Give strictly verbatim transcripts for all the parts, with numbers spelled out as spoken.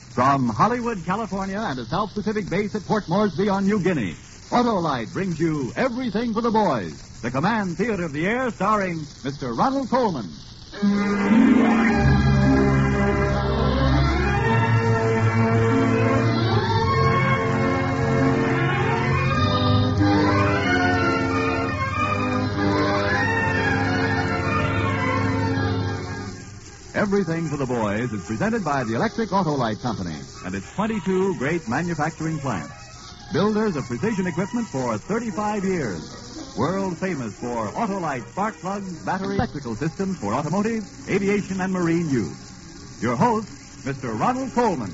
From Hollywood, California, and a South Pacific base at Port Moresby on New Guinea, Autolite brings you Everything for the Boys, the Command Theater of the Air, starring Mister Ronald Colman. Everything for the Boys is presented by the Electric Autolite Company and its twenty-two great manufacturing plants. Builders of precision equipment for thirty-five years. World famous for Autolite spark plugs, battery electrical systems for automotive, aviation, and marine use. Your host, Mister Ronald Colman.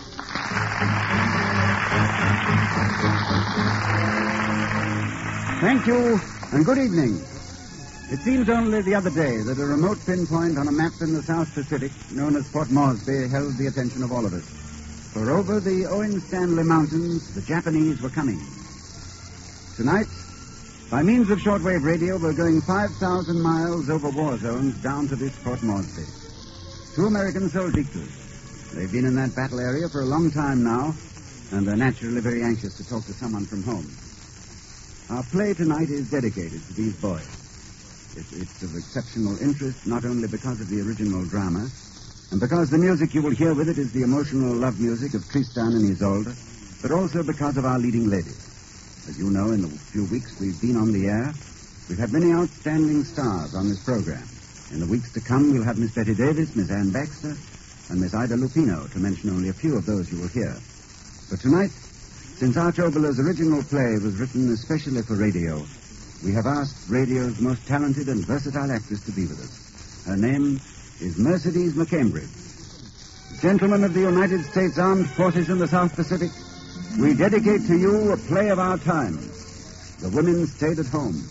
Thank you, and good evening. It seems only the other day that a remote pinpoint on a map in the South Pacific, known as Port Moresby, held the attention of all of us. For over the Owen Stanley Mountains, the Japanese were coming. Tonight, by means of shortwave radio, we're going five thousand miles over war zones down to this Port Moresby. Two American soldiers. They've been in that battle area for a long time now, and they're naturally very anxious to talk to someone from home. Our play tonight is dedicated to these boys. It's, it's of exceptional interest, not only because of the original drama, and because the music you will hear with it is the emotional love music of Tristan and Isolde, but also because of our leading lady. As you know, in the few weeks we've been on the air, we've had many outstanding stars on this program. In the weeks to come, we'll have Miss Betty Davis, Miss Ann Baxter, and Miss Ida Lupino, to mention only a few of those you will hear. But tonight, since Arch Oboler's original play was written especially for radio, we have asked radio's most talented and versatile actress to be with us. Her name is Mercedes McCambridge. Gentlemen of the United States Armed Forces in the South Pacific, we dedicate to you a play of our time. The Women Stayed at Home.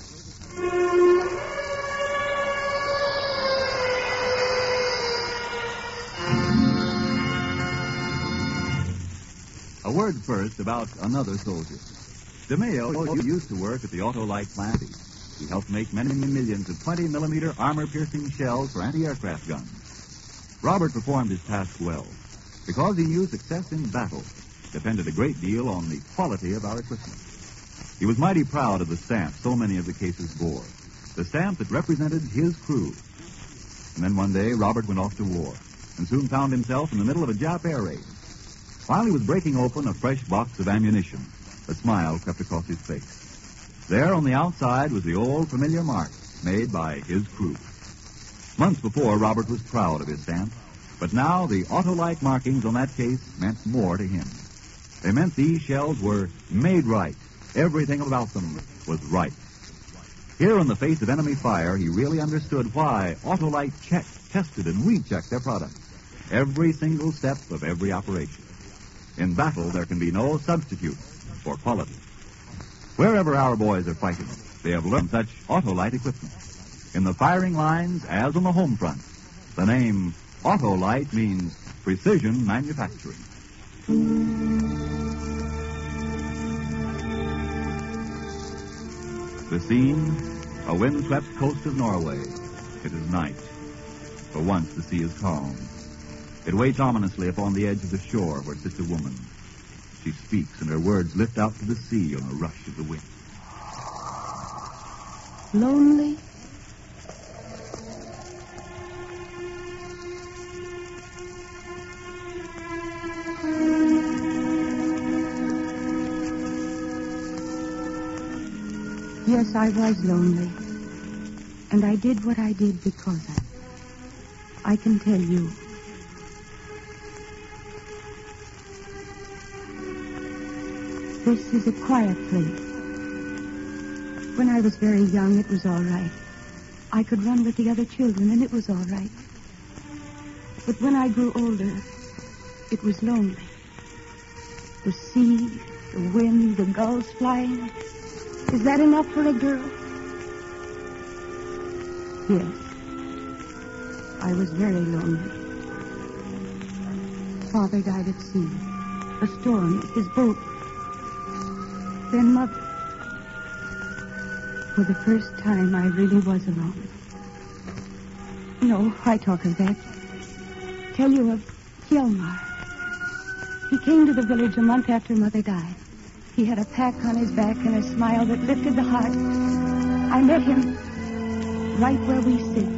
A word first about another soldier. DeMeo used to work at the Autolite plant. He helped make many millions of twenty millimeter armor-piercing shells for anti-aircraft guns. Robert performed his task well, because he knew success in battle depended a great deal on the quality of our equipment. He was mighty proud of the stamp so many of the cases bore, the stamp that represented his crew. And then one day, Robert went off to war, and soon found himself in the middle of a Jap air raid. While he was breaking open a fresh box of ammunition, a smile crept across his face. There on the outside was the old familiar mark made by his crew. Months before, Robert was proud of his stamp, but now the Autolite markings on that case meant more to him. They meant these shells were made right. Everything about them was right. Here in the face of enemy fire, he really understood why Autolite checked, tested, and rechecked their products. Every single step of every operation. In battle, there can be no substitute for quality. Wherever our boys are fighting, they have learned such Autolite equipment. In the firing lines, as on the home front, the name Autolite means precision manufacturing. The scene, a windswept coast of Norway. It is night. For once, the sea is calm. It waits ominously upon the edge of the shore where sits a woman. She speaks, and her words lift out to the sea on a rush of the wind. Lonely? Yes, I was lonely. And I did what I did because I... I can tell you... This is a quiet place. When I was very young, it was all right. I could run with the other children, and it was all right. But when I grew older, it was lonely. The sea, the wind, the gulls flying. Is that enough for a girl? Yes. I was very lonely. Father died at sea. A storm, his boat. Then Mother. For the first time, I really was alone. No, I talk of that. Tell you of Hjalmar. He came to the village a month after Mother died. He had a pack on his back and a smile that lifted the heart. I met him right where we sit.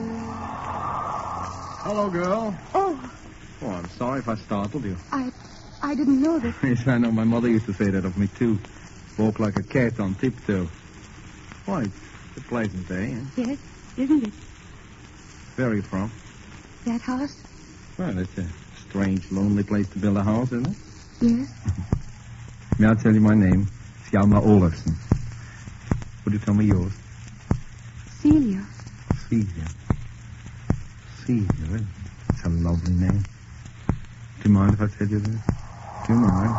Hello, girl. Oh. Oh, I'm sorry if I startled you. I I didn't know that. Yes, I know. My mother used to say that of me, too. Walk like a cat on tiptoe. Why, it's a pleasant day, eh? Yes, isn't it? Where are you from? That house? Well, it's a strange, lonely place to build a house, isn't it? Yes. May I tell you my name? It's Hjalmar Olafsson. Would you tell me yours? Celia. Celia. Celia, it's a lovely name. Do you mind if I tell you this? Do you mind?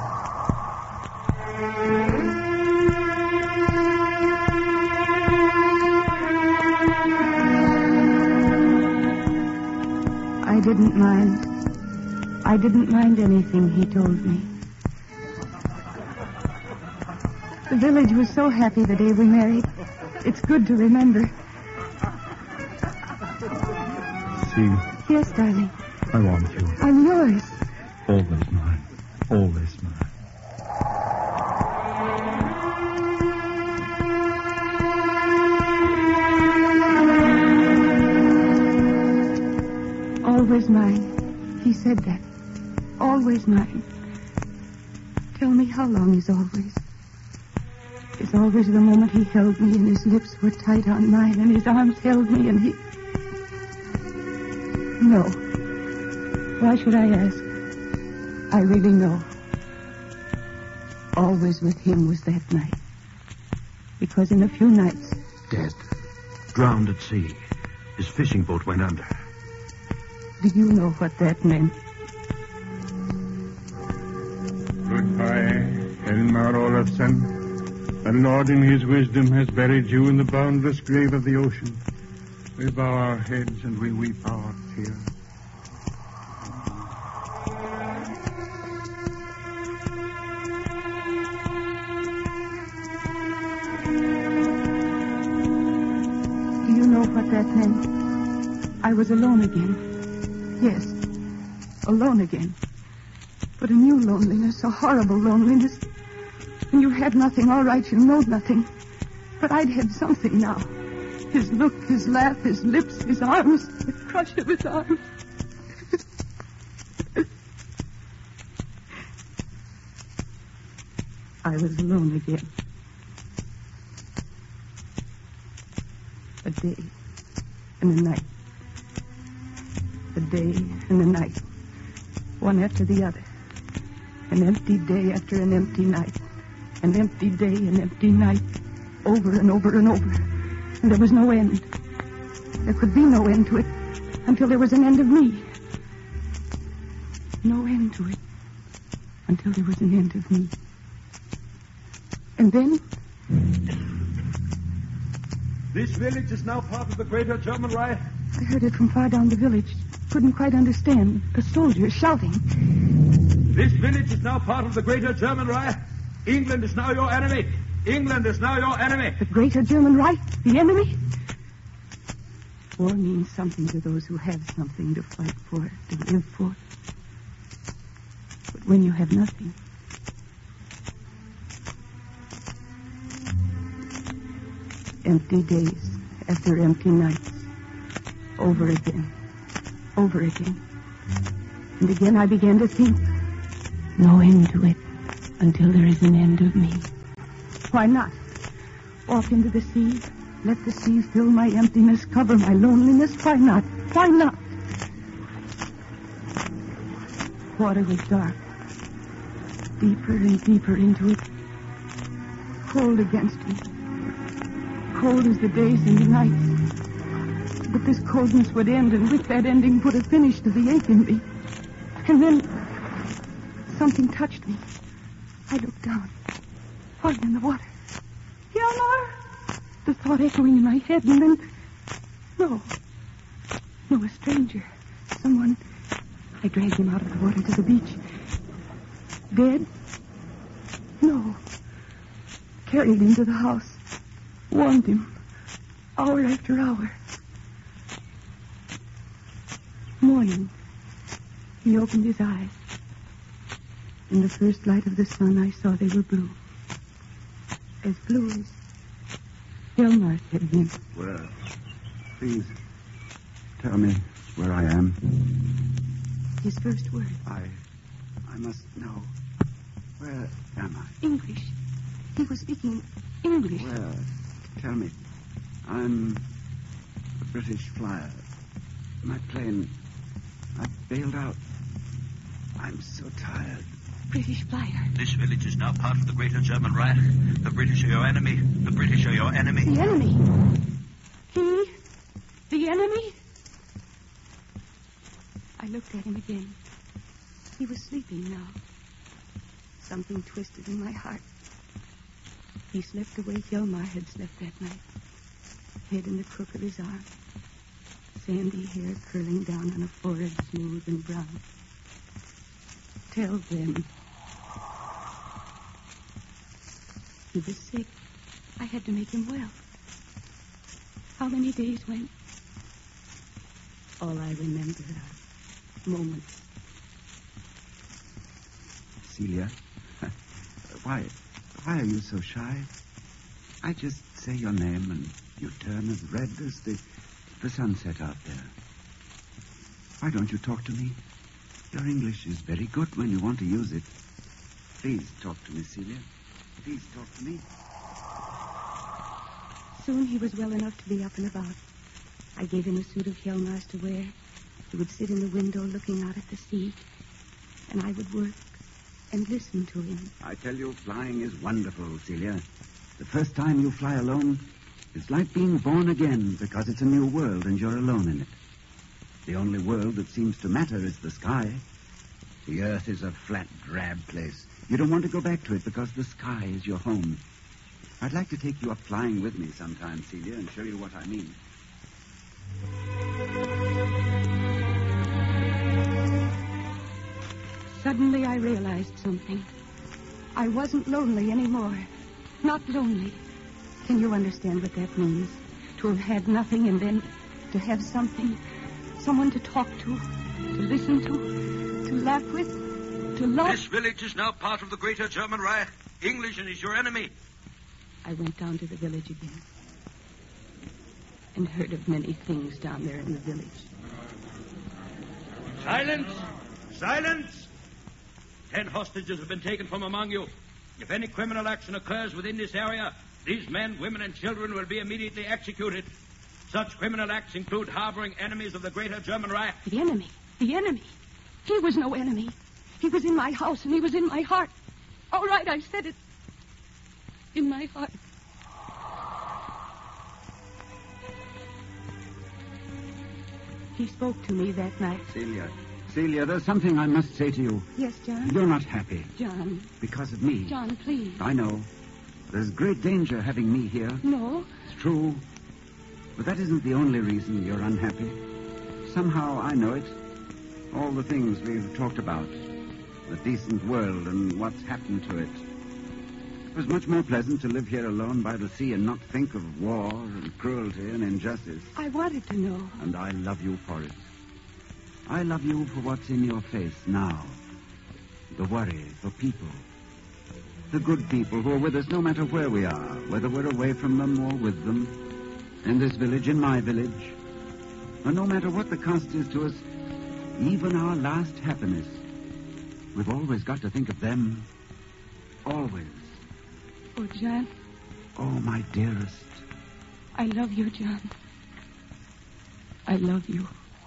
I didn't mind. I didn't mind anything he told me. The village was so happy the day we married. It's good to remember. Celia. Yes, darling. I want you. I'm yours. Always mine. Always mine. Always mine. He said that. Always mine. Tell me, how long is always? Is always the moment he held me and his lips were tight on mine and his arms held me and he... No. Why should I ask? I really know. Always with him was that night. Because in a few nights... Dead. Drowned at sea. His fishing boat went under. Do you know what that meant? Goodbye, Hjalmar Olafsson. The Lord in his wisdom has buried you in the boundless grave of the ocean. We bow our heads and we weep our tears. Do you know what that meant? I was alone again. Yes, alone again. But a new loneliness, a horrible loneliness. And you had nothing, all right, you know nothing. But I'd had something now. His look, his laugh, his lips, his arms, the crush of his arms. I was alone again. A day and a night. A day and a night. One after the other. An empty day after an empty night. An empty day, an empty night. Over and over and over. And there was no end. There could be no end to it until there was an end of me. No end to it until there was an end of me. And then... This village is now part of the Greater German Reich. I heard it from far down the village. Couldn't quite understand. A soldier shouting. This village is now part of the Greater German Reich. England is now your enemy. England is now your enemy. The Greater German Reich? The enemy? War means something to those who have something to fight for, to live for. But when you have nothing... Empty days after empty nights. Over again. Over again. And again I began to think, no end to it until there is an end of me. Why not? Walk into the sea, let the sea fill my emptiness, cover my loneliness. Why not? Why not? Water was dark. Deeper and deeper into it. Cold against me. Cold as the days and the nights. But this coldness would end, and with that ending put a finish to the ache in me. And then something touched me. I looked down. Wasn't in the water. Hjalmar! The thought echoing in my head, and then... No. No, a stranger. Someone... I dragged him out of the water to the beach. Dead? No. Carried him to the house. Warmed him. Hour after hour. Morning. He opened his eyes. In the first light of the sun, I saw they were blue. As blue as Hjalmar had been. Well, please, tell me where I am. His first word. I... I must know. Where am I? English. He was speaking English. Where? Tell me. I'm a British flyer. My plane... I bailed out. I'm so tired. British flyer. This village is now part of the Greater German Reich. The British are your enemy. The British are your enemy. The enemy? He? The enemy? I looked at him again. He was sleeping now. Something twisted in my heart. He slept the way Hjalmar had slept that night. Head in the crook of his arm. Sandy hair curling down on a forehead smooth and brown. Tell them. He was sick. I had to make him well. How many days went? All I remember are moments. Celia, why, why are you so shy? I just say your name and you turn as red as the, the sunset out there. Why don't you talk to me? Your English is very good when you want to use it. Please talk to me, Celia. Please talk to me. Soon he was well enough to be up and about. I gave him a suit of Hjalmar's to wear. He would sit in the window looking out at the sea, and I would work and listen to him. I tell you, flying is wonderful, Celia. The first time you fly alone, it's like being born again because it's a new world and you're alone in it. The only world that seems to matter is the sky. The earth is a flat, drab place. You don't want to go back to it because the sky is your home. I'd like to take you up flying with me sometime, Celia, and show you what I mean. Suddenly I realized something. I wasn't lonely anymore. Not lonely. Can you understand what that means? To have had nothing and then to have something. Someone to talk to, to listen to, to laugh with, to love. This village is now part of the Greater German Reich. English is your enemy. I went down to the village again and heard of many things down there in the village. Silence! Silence! Ten hostages have been taken from among you. If any criminal action occurs within this area, these men, women, and children will be immediately executed. Such criminal acts include harboring enemies of the Greater German Reich. The enemy? The enemy? He was no enemy. He was in my house and he was in my heart. All right, I said it. In my heart. He spoke to me that night. Celia, Celia, there's something I must say to you. Yes, John? You're not happy. John. Because of me. John, please. I know. There's great danger having me here. No. It's true. But that isn't the only reason you're unhappy. Somehow I know it. All the things we've talked about. The decent world and what's happened to it. It was much more pleasant to live here alone by the sea and not think of war and cruelty and injustice. I wanted to know. And I love you for it. I love you for what's in your face now. The worry for people. The good people who are with us no matter where we are, whether we're away from them or with them. In this village, in my village. And no matter what the cost is to us, even our last happiness, we've always got to think of them. Always. Oh, John. Oh, my dearest. I love you, John. I love you.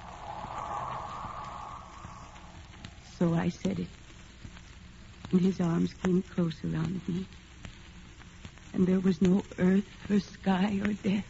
So I said it. And his arms came close around me. And there was no earth or sky or death.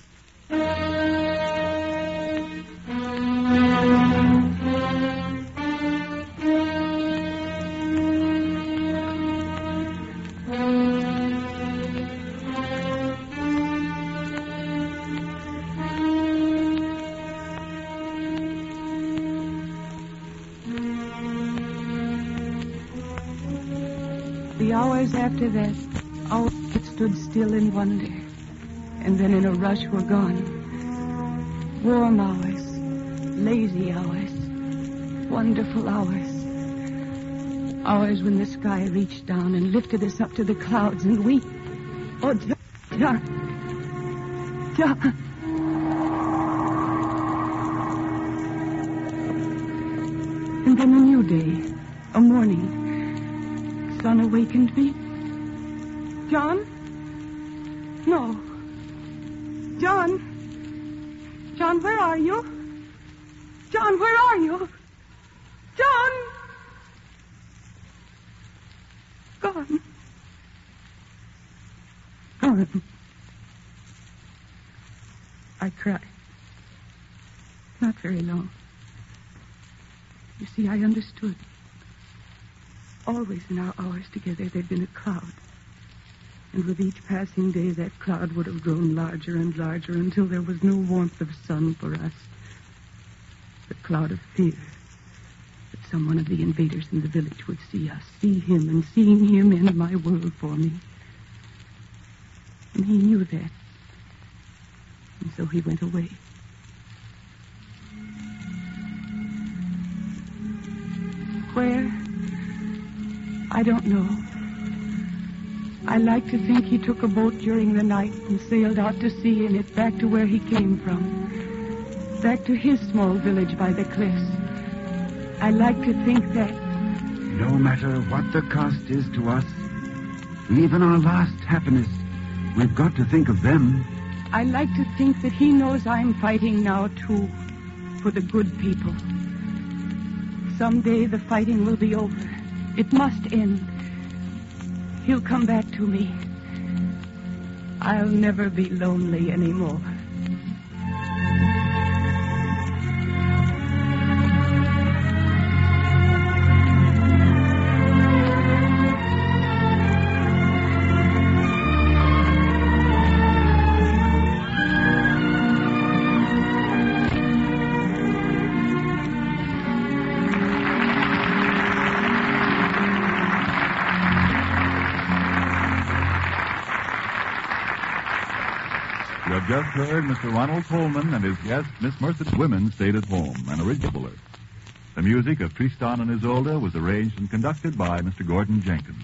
The hours after that, our it stood still in wonder, and then in a rush were gone. Warm hours, lazy hours, wonderful hours. Hours when the sky reached down and lifted us up to the clouds, and we... Oh, John. John. John. And then a new day, a morning. Sun awakened me. John? No. John? John, where are you? John, where are you? John! Gone. Gone. I cried. Not very long. You see, I understood. Always in our hours together, there'd been a cloud. And with each passing day, that cloud would have grown larger and larger until there was no warmth of sun for us. The cloud of fear. That some one of the invaders in the village would see us, see him, and seeing him end my world for me. And he knew that. And so he went away. Where? I don't know. I like to think he took a boat during the night and sailed out to sea in it back to where he came from. Back to his small village by the cliffs. I like to think that... No matter what the cost is to us, even our last happiness, we've got to think of them. I like to think that he knows I'm fighting now, too, for the good people. Someday the fighting will be over. It must end. He'll come back to me. I'll never be lonely anymore. Just heard Mister Ronald Coleman and his guest, Miss Mercedes Women Stayed at Home, an original. The music of Tristan and Isolde was arranged and conducted by Mister Gordon Jenkins.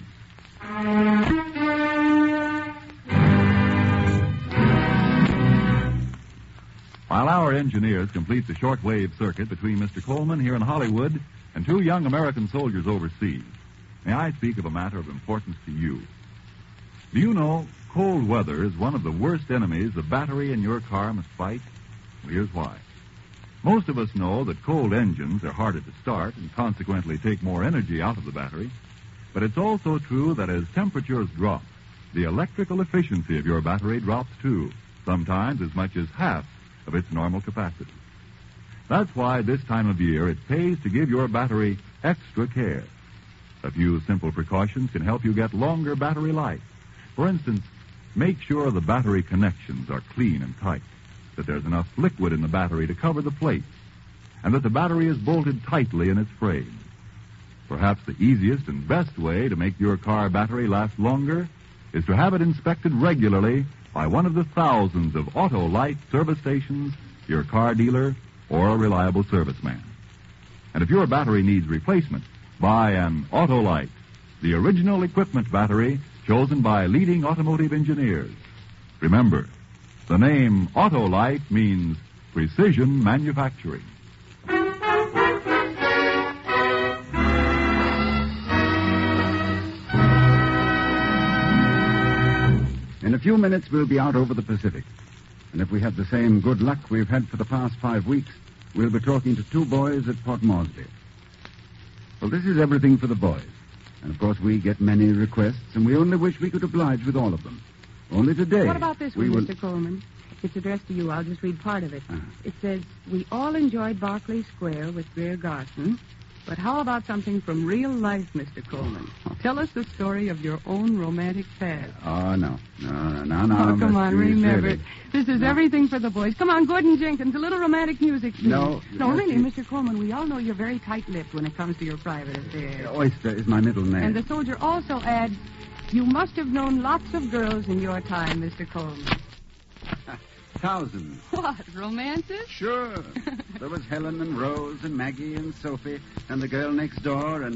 While our engineers complete the shortwave circuit between Mister Coleman here in Hollywood and two young American soldiers overseas, may I speak of a matter of importance to you. Do you know cold weather is one of the worst enemies the battery in your car must fight? Well, here's why. Most of us know that cold engines are harder to start and consequently take more energy out of the battery. But it's also true that as temperatures drop, the electrical efficiency of your battery drops too, sometimes as much as half of its normal capacity. That's why this time of year it pays to give your battery extra care. A few simple precautions can help you get longer battery life. For instance, make sure the battery connections are clean and tight, that there's enough liquid in the battery to cover the plates, and that the battery is bolted tightly in its frame. Perhaps the easiest and best way to make your car battery last longer is to have it inspected regularly by one of the thousands of Autolite service stations, your car dealer, or a reliable serviceman. And if your battery needs replacement, buy an Autolite, the original equipment battery chosen by leading automotive engineers. Remember, the name Autolite means precision manufacturing. In a few minutes, we'll be out over the Pacific. And if we have the same good luck we've had for the past five weeks, we'll be talking to two boys at Port Moresby. Well, this is everything for the boys. And, of course, we get many requests, and we only wish we could oblige with all of them. Only today... What about this we one, will... Mister Coleman? It's addressed to you. I'll just read part of it. Uh-huh. It says, we all enjoyed Berkeley Square with Greer Garson, but how about something from real life, Mister Coleman? Tell us the story of your own romantic past. Oh, no. No, no, no, no. Oh, come on, remember really... it. This is no. everything for the boys. Come on, Gordon Jenkins, a little romantic music, please. No. No, yes, really, you... Mister Coleman, we all know you're very tight-lipped when it comes to your private affairs. Oyster is my middle name. And the soldier also adds, you must have known lots of girls in your time, Mister Coleman. Thousands. What, romances? Sure. There was Helen and Rose and Maggie and Sophie and the girl next door and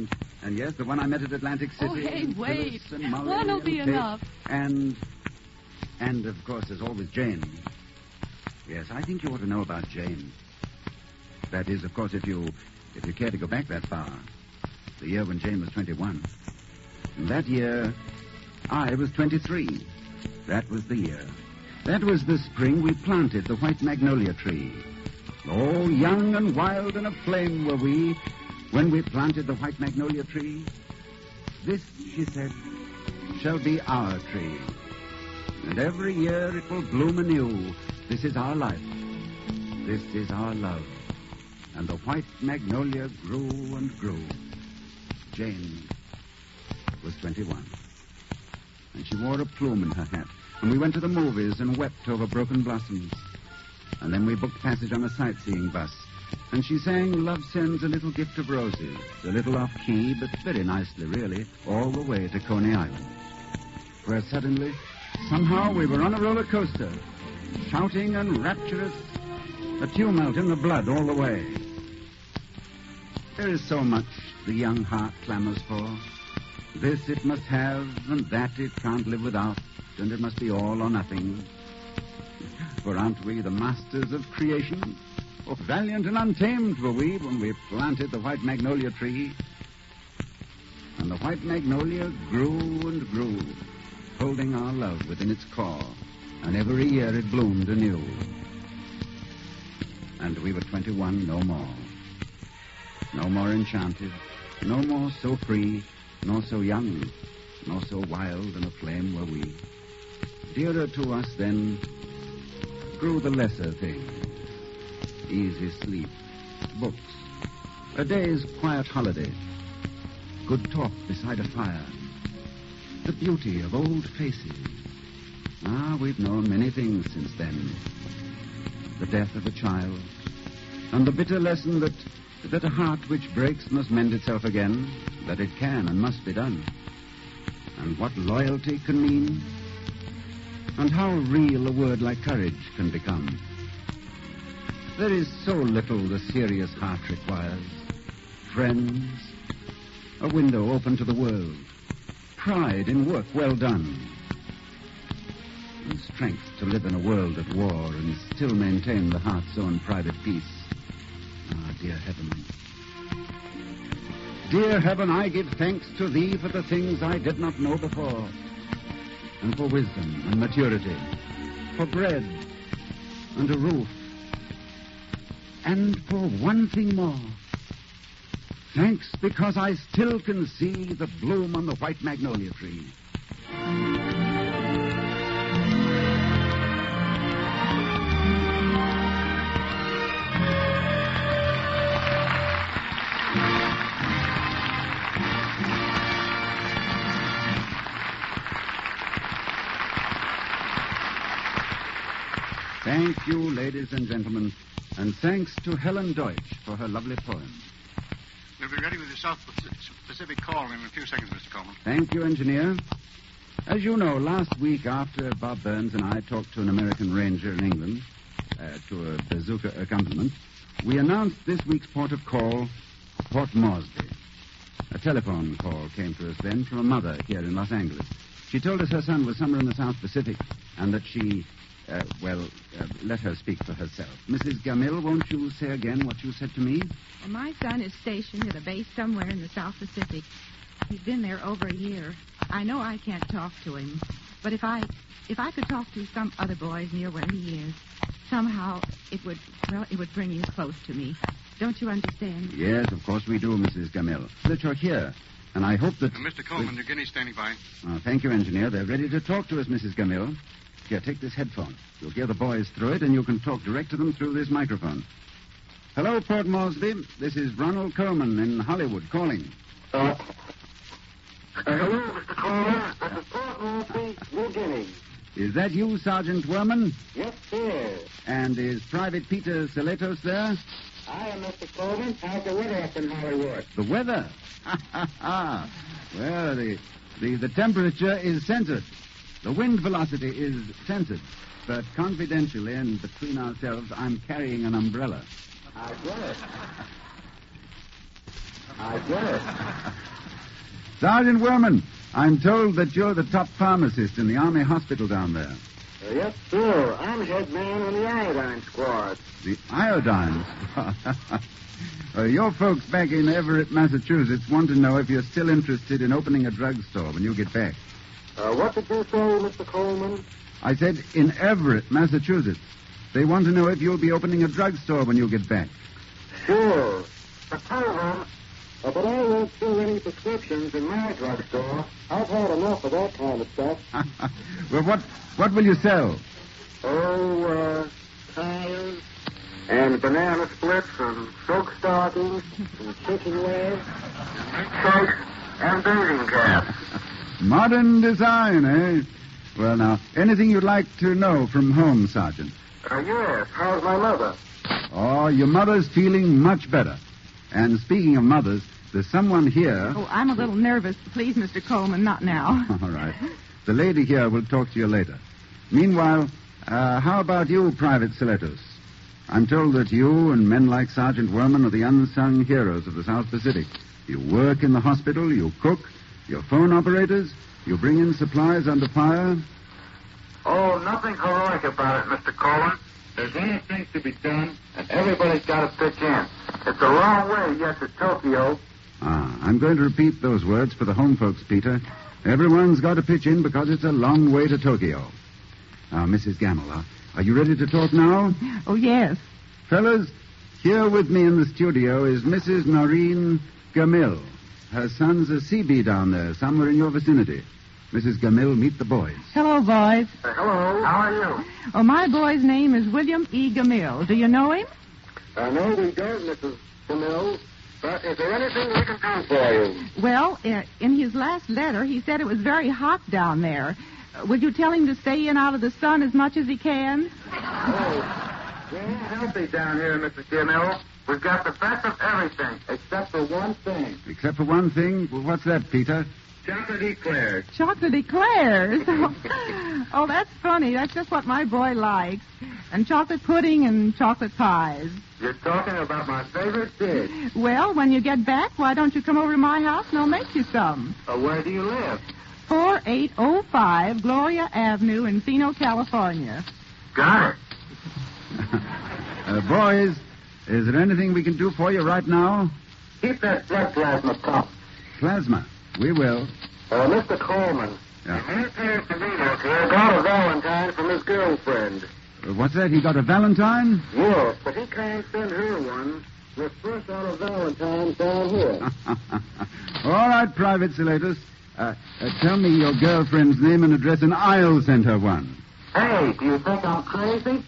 And yes, the one I met at Atlantic City. Oh, hey, and wait. Phyllis and Molly One'll and be Kate. enough. And, and of course, there's always Jane. Yes, I think you ought to know about Jane. That is, of course, if you, if you care to go back that far. The year when Jane was twenty-one. And that year, I was twenty-three. That was the year. That was the spring we planted the white magnolia tree. Oh, young and wild and aflame were we when we planted the white magnolia tree. This, she said, shall be our tree. And every year it will bloom anew. This is our life. This is our love. And the white magnolia grew and grew. Jane was twenty-one. And she wore a plume in her hat. And we went to the movies and wept over broken blossoms. And then we booked passage on a sightseeing bus. And she sang Love Sends a Little Gift of Roses, a little off-key, but very nicely, really, all the way to Coney Island. Where suddenly, somehow, we were on a roller coaster, shouting and rapturous, a tumult in the blood all the way. There is so much the young heart clamors for. This it must have, and that it can't live without, and it must be all or nothing. For aren't we the masters of creation? Oh, valiant and untamed were we when we planted the white magnolia tree. And the white magnolia grew and grew, holding our love within its core, and every year it bloomed anew. And we were twenty-one no more. No more enchanted, no more so free, nor so young, nor so wild and aflame were we. Dearer to us then grew the lesser things. Easy sleep, books, a day's quiet holiday, good talk beside a fire, the beauty of old faces. Ah, we've known many things since then. The death of a child, and the bitter lesson that, that a heart which breaks must mend itself again, that it can and must be done. And what loyalty can mean, and how real a word like courage can become. There is so little the serious heart requires. Friends, a window open to the world, pride in work well done, and strength to live in a world at war and still maintain the heart's own private peace. Ah, dear heaven. Dear heaven, I give thanks to thee for the things I did not know before, and for wisdom and maturity, for bread and a roof, and for one thing more. Thanks because I still can see the bloom on the white magnolia tree. Thank you, ladies and gentlemen, and thanks to Helen Deutsch for her lovely poem. We'll be ready with the South Pacific call in a few seconds, Mister Coleman. Thank you, engineer. As you know, last week after Bob Burns and I talked to an American ranger in England, uh, to a bazooka accompaniment, we announced this week's port of call, Port Moresby. A telephone call came to us then from a mother here in Los Angeles. She told us her son was somewhere in the South Pacific and that she... Uh, well, uh, let her speak for herself. Missus Gamil, won't you say again what you said to me? Well, my son is stationed at a base somewhere in the South Pacific. He's been there over a year. I know I can't talk to him, but if I if I could talk to some other boys near where he is, somehow it would, well, it would bring you close to me. Don't you understand? Yes, of course we do, Missus Gamil. That you're here, and I hope that... Uh, Mister Coleman, we... Guinea's standing by. Oh, thank you, engineer. They're ready to talk to us, Missus Gamil. Here, take this headphone. You'll hear the boys through it, and you can talk direct to them through this microphone. Hello, Port Moresby. This is Ronald Coleman in Hollywood calling. Uh, uh, hello, Mister Coleman. This is Port Moresby, New Guinea. Is that you, Sergeant Werman? Yes, sir. And is Private Peter Seletos there? I am Mister Coleman. How's the weather up in Hollywood? The weather? Ha, ha, ha. Well, the, the, the temperature is censored. The wind velocity is censored, but confidentially and between ourselves, I'm carrying an umbrella. I get it. I get it. Sergeant Werman, I'm told that you're the top pharmacist in the Army hospital down there. Uh, yes, sir. I'm head man on the iodine squad. The iodine? uh, your folks back in Everett, Massachusetts want to know if you're still interested in opening a drugstore when you get back. Uh, what did you say, Mister Coleman? I said in Everett, Massachusetts. They want to know if you'll be opening a drugstore when you get back. Sure. But tell them, uh, but I won't fill any prescriptions in my drugstore. I've had enough of that kind of stuff. Well, what what will you sell? Oh, uh, tires, and banana splits, and silk stockings, and chicken legs, and cakes, and bathing caps. Modern design, eh? Well, now, anything you'd like to know from home, Sergeant? Uh, yes. How's my mother? Oh, your mother's feeling much better. And speaking of mothers, there's someone here... Oh, I'm a little nervous. Please, Mister Coleman, not now. All right. The lady here will talk to you later. Meanwhile, uh, how about you, Private Siletos? I'm told that you and men like Sergeant Werman are the unsung heroes of the South Pacific. You work in the hospital, you cook, you're phone operators, you bring in supplies under fire. Oh, nothing heroic about it, Mister Coleman. There's anything to be done, and everybody's got to pitch in. It's a long way yet to Tokyo. Ah, I'm going to repeat those words for the home folks, Peter. Everyone's got to pitch in because it's a long way to Tokyo. Now, Missus Gamble, uh, are you ready to talk now? Oh, yes. Fellas, here with me in the studio is Missus Noreen Gamil. Her son's a C B down there, somewhere in your vicinity. Missus Gamil, meet the boys. Hello, boys. Uh, hello. How are you? Oh, my boy's name is William E. Gamil. Do you know him? I know we don't, Missus Gamil. But is there anything we can do for you? Well, uh, in his last letter, he said it was very hot down there. Uh, would you tell him to stay in out of the sun as much as he can? Oh, we're healthy down here, Missus Gamil. We've got the best of everything, except for one thing. Except for one thing? Well, what's that, Peter? Chocolate eclairs. Chocolate eclairs? Oh, that's funny. That's just what my boy likes. And chocolate pudding and chocolate pies. You're talking about my favorite dish. Well, when you get back, why don't you come over to my house and I'll make you some. Uh, where do you live? four eight oh five Gloria Avenue, Encino, California. Got it. uh, boys, is there anything we can do for you right now? Keep that blood plasma pump. Plasma? We will. Uh, Mister Coleman. Yeah. The military Toledo here got a Valentine from his girlfriend. Uh, what's that? He got a Valentine? Yes, but he can't send her one. We're fresh out of Valentine's down here. All right, Private Siletus. Uh, uh, tell me your girlfriend's name and address, and I'll send her one. Hey, do you think I'm crazy?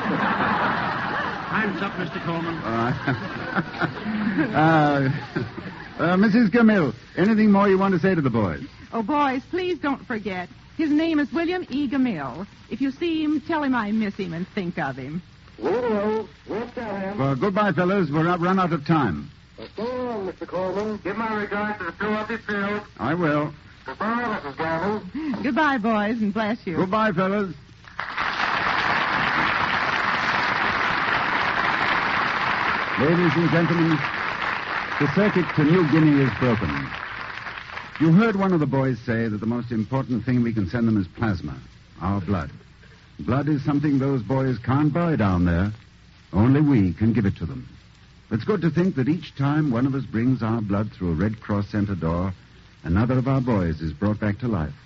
Time's up, Mister Coleman. All right. uh, uh, Missus Gamil, anything more you want to say to the boys? Oh, boys, please don't forget. His name is William E. Gamil. If you see him, tell him I miss him and think of him. We will. We'll tell him. Well, goodbye, fellas. We're out, run out of time. Uh, so long, Mister Coleman. Give my regards to the Philadelphia Field. I will. Goodbye, Missus Gamble. Goodbye, boys, and bless you. Goodbye, fellas. Ladies and gentlemen, the circuit to New Guinea is broken. You heard one of the boys say that the most important thing we can send them is plasma, our blood. Blood is something those boys can't buy down there. Only we can give it to them. It's good to think that each time one of us brings our blood through a Red Cross Center door, another of our boys is brought back to life.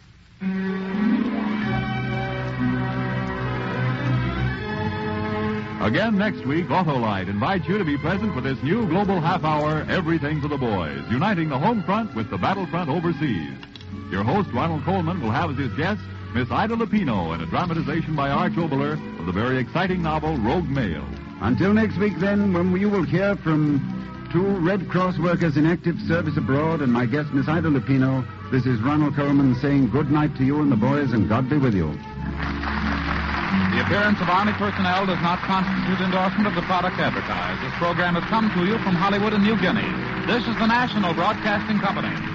Again next week, Autolite invites you to be present for this new global half hour, Everything for the Boys, uniting the home front with the battlefront overseas. Your host, Ronald Coleman, will have as his guest Miss Ida Lupino in a dramatization by Arch Oboler of the very exciting novel Rogue Mail. Until next week, then, when you will hear from two Red Cross workers in active service abroad and my guest, Miss Ida Lupino, this is Ronald Coleman saying good night to you and the boys, and God be with you. The appearance of Army personnel does not constitute endorsement of the product advertised. This program has come to you from Hollywood and New Guinea. This is the National Broadcasting Company.